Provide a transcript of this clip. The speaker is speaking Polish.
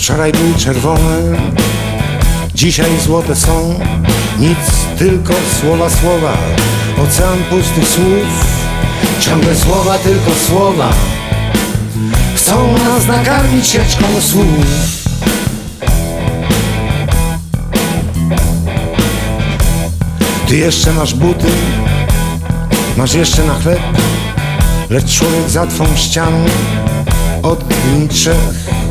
Wczoraj były czerwone, dzisiaj złote są. Nic, tylko słowa, słowa. Ocean pustych słów. Ciągle słowa, tylko słowa. Chcą nas nakarmić sieczką słów. Ty jeszcze masz buty, masz jeszcze na chleb, lecz człowiek za twą ścianą od dni 3